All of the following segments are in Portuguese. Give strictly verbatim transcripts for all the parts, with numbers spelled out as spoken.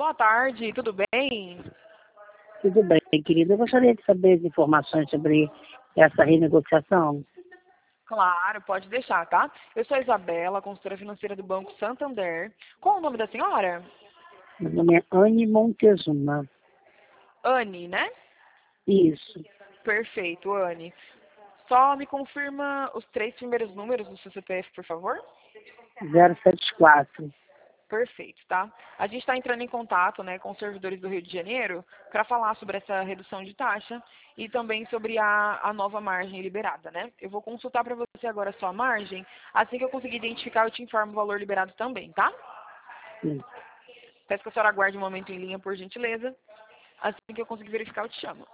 boa tarde, tudo bem? Tudo bem, querida. Eu gostaria de saber as informações sobre essa renegociação. Claro, pode deixar, tá? Eu sou a Isabela, consultora financeira do Banco Santander. Qual o nome da senhora? Meu nome é Anne Montezuma. Anne, né? Isso. Perfeito, Anne. Só me confirma os três primeiros números do seu C P F, por favor? zero sete quatro. Perfeito, tá? A gente está entrando em contato, né, com os servidores do Rio de Janeiro para falar sobre essa redução de taxa e também sobre a, a nova margem liberada, né? Eu vou consultar para você agora a sua margem. Assim que eu conseguir identificar, eu te informo o valor liberado também, tá? Sim. Peço que a senhora aguarde um momento em linha, por gentileza. Assim que eu conseguir verificar, eu te chamo.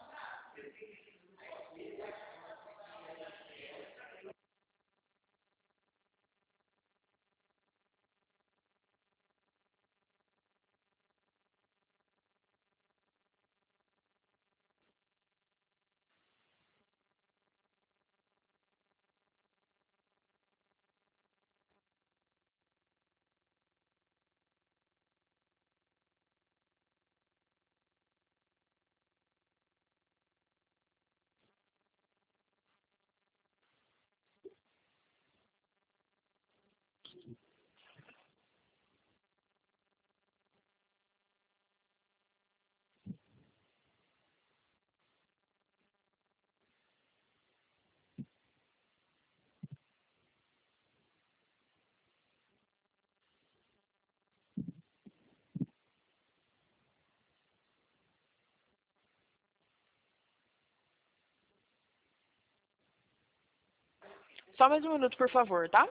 Só mais um minuto, por favor, tá?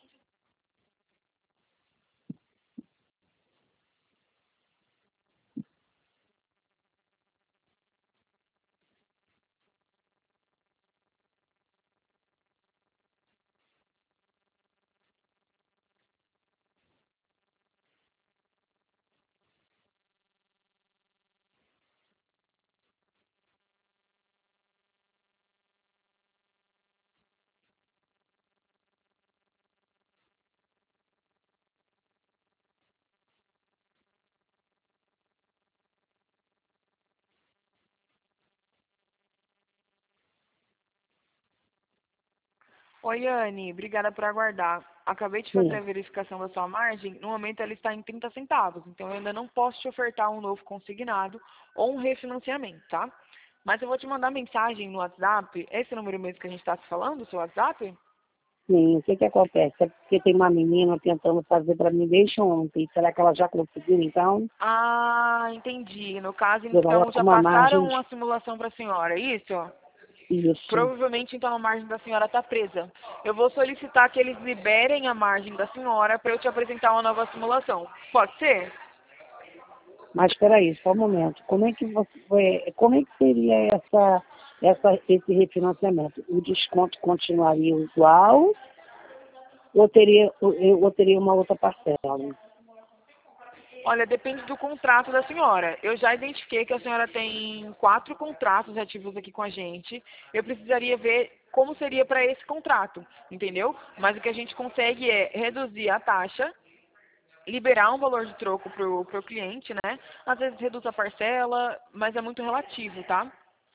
Oi, Anne, obrigada por aguardar. Acabei de fazer Sim. a verificação da sua margem. No momento ela está em trinta centavos, então eu ainda não posso te ofertar um novo consignado ou um refinanciamento, tá? Mas eu vou te mandar mensagem no WhatsApp. Esse número mesmo que a gente está se falando, o seu WhatsApp? Sim, o que que acontece? É porque tem uma menina tentando fazer para mim desde ontem. Será que ela já conseguiu, então? Ah, entendi. No caso, Eu então, coloco já uma passaram margem uma simulação para a senhora, é isso? de isso. Provavelmente, então, a margem da senhora está presa. Eu vou solicitar que eles liberem a margem da senhora para eu te apresentar uma nova simulação. Pode ser? Mas espera aí, só um momento. Como é que você foi, como é que seria essa, essa, esse refinanciamento? O desconto continuaria igual ou teria, ou, ou teria uma outra parcela? Olha, depende do contrato da senhora. Eu já identifiquei que a senhora tem quatro contratos ativos aqui com a gente. Eu precisaria ver como seria para esse contrato, entendeu? Mas o que a gente consegue é reduzir a taxa, liberar um valor de troco pro, pro cliente, né? Às vezes reduz a parcela, mas é muito relativo, tá?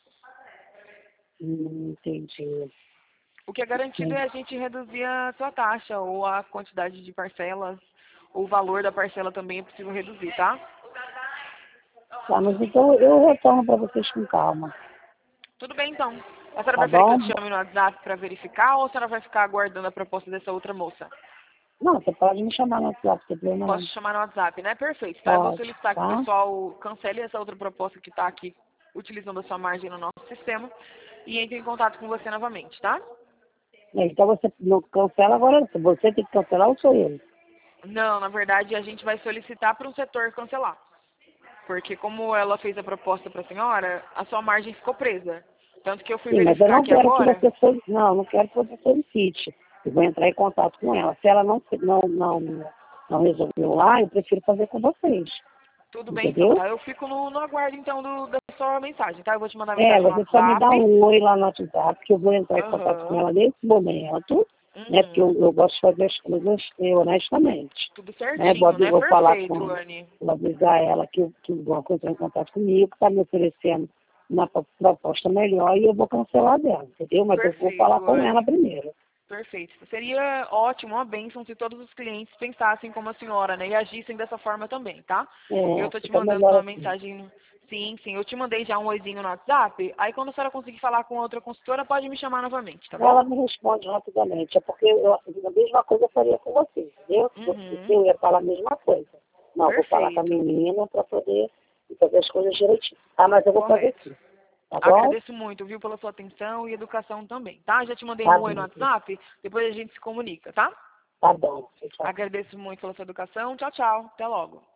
Hum, entendi. O que é garantido Sim. é a gente reduzir a sua taxa ou a quantidade de parcelas, o valor da parcela também é possível reduzir, tá? Tá, mas então eu retorno para vocês com calma. Tudo bem, então. A senhora Tá prefere que eu bom? te chame no WhatsApp para verificar ou a senhora vai ficar aguardando a proposta dessa outra moça? Não, você pode me chamar no WhatsApp, não tem problema Posso não. te chamar no WhatsApp, né? Perfeito, tá? Eu vou Pode, solicitar que o tá? pessoal cancele essa outra proposta que está aqui utilizando a sua margem no nosso sistema e entre em contato com você novamente, tá? Então você não cancela agora, você tem que cancelar ou sou eu? Não, na verdade a gente vai solicitar para um setor cancelar. Porque como ela fez a proposta para a senhora, a sua margem ficou presa. Tanto que eu fui Sim, mas eu verificar não aqui quero que agora. você solicite, não, não quero que você solicite. Eu vou entrar em contato com ela. Se ela não, não, não, não resolveu lá, eu prefiro fazer com vocês. Tudo bem então, Entendeu? tá? Eu fico no, no aguardo então do, da sua mensagem, tá? Eu vou te mandar É, mensagem no você só me dá WhatsApp. um oi lá no WhatsApp, que eu vou entrar em contato com Aham. ela nesse momento. né? Porque eu, Uhum. eu gosto de fazer as coisas eh, honestamente. Tudo Né? Vou, certinho, abrir- né? vou falar Perfeito, com Anne. vou avisar ela que, o- que o banco entrou em contato comigo, está me oferecendo uma pro- proposta melhor e eu vou cancelar dela, entendeu? Mas eu vou falar Perfeito, com ela Anne. primeiro. Perfeito. Seria ótimo, uma bênção se todos os clientes pensassem como a senhora, né? E agissem dessa forma também, tá? Eu É, tô te fica mandando melhor uma assim. mensagem. no- Sim, sim. Eu te mandei já um oizinho no WhatsApp. Aí quando a senhora conseguir falar com outra consultora, pode me chamar novamente, tá bom? Ela me responde rapidamente, é porque eu, a mesma coisa eu faria com você, entendeu? Você, Uhum. eu ia falar a mesma coisa. Não, vou falar com a Perfeito. menina para poder fazer as coisas direitinho. Ah, mas eu vou fazer Correto. sim, tá bom? Agradeço muito, viu, pela sua atenção e educação também, tá? Já te mandei Tá um oi no bom, WhatsApp, depois a gente se comunica, tá? tá bom. Tchau, tchau. Agradeço muito pela sua educação. Tchau, tchau. Até logo.